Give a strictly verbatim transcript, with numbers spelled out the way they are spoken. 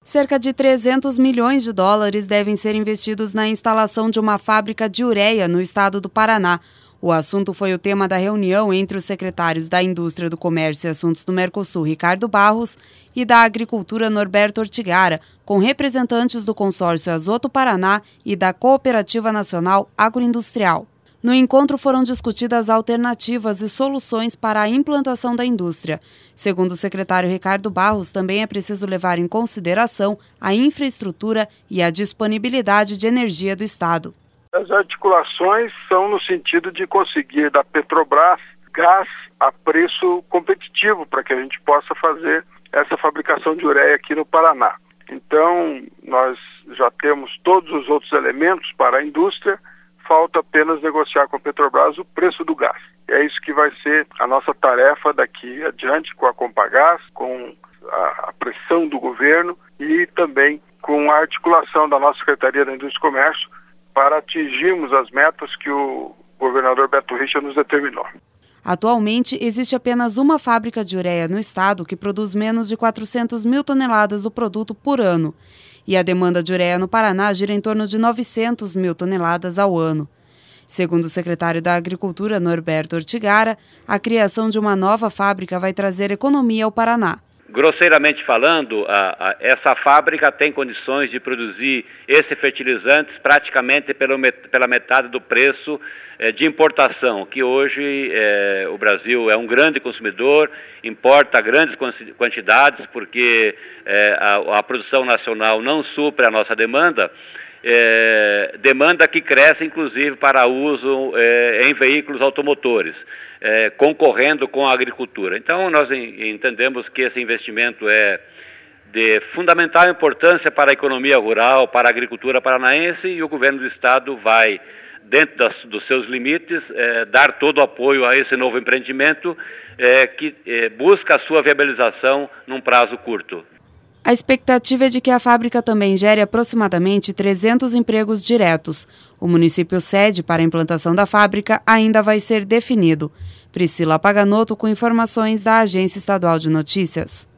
Cerca de trezentos milhões de dólares devem ser investidos na instalação de uma fábrica de ureia no estado do Paraná. O assunto foi o tema da reunião entre os secretários da Indústria, do Comércio e Assuntos do Mercosul, Ricardo Barros, e da Agricultura, Norberto Ortigara, com representantes do consórcio Azoto Paraná e da Cooperativa Nacional Agroindustrial. No encontro foram discutidas alternativas e soluções para a implantação da indústria. Segundo o secretário Ricardo Barros, também é preciso levar em consideração a infraestrutura e a disponibilidade de energia do Estado. As articulações são no sentido de conseguir da Petrobras gás a preço competitivo para que a gente possa fazer essa fabricação de ureia aqui no Paraná. Então, nós já temos todos os outros elementos para a indústria, falta apenas negociar com a Petrobras o preço do gás. É isso que vai ser a nossa tarefa daqui adiante com a Compagás, com a pressão do governo e também com a articulação da nossa Secretaria da Indústria e Comércio para atingirmos as metas que o governador Beto Richa nos determinou. Atualmente, existe apenas uma fábrica de ureia no estado que produz menos de quatrocentas mil toneladas do produto por ano. E a demanda de ureia no Paraná gira em torno de novecentas mil toneladas ao ano. Segundo o secretário da Agricultura, Norberto Ortigara, a criação de uma nova fábrica vai trazer economia ao Paraná. Grosseiramente falando, a, a, essa fábrica tem condições de produzir esses fertilizantes praticamente pelo, pela metade do preço eh, de importação, que hoje eh, o Brasil é um grande consumidor, importa grandes quantidades porque eh, a, a produção nacional não supre a nossa demanda, eh, demanda que cresce inclusive para uso eh, em veículos automotores. É, concorrendo com a agricultura. Então, nós entendemos que esse investimento é de fundamental importância para a economia rural, para a agricultura paranaense, e o governo do estado vai, dentro das, dos seus limites, é, dar todo o apoio a esse novo empreendimento é, que é, busca a sua viabilização num prazo curto. A expectativa é de que a fábrica também gere aproximadamente trezentos empregos diretos. O município sede para a implantação da fábrica ainda vai ser definido. Priscila Paganoto com informações da Agência Estadual de Notícias.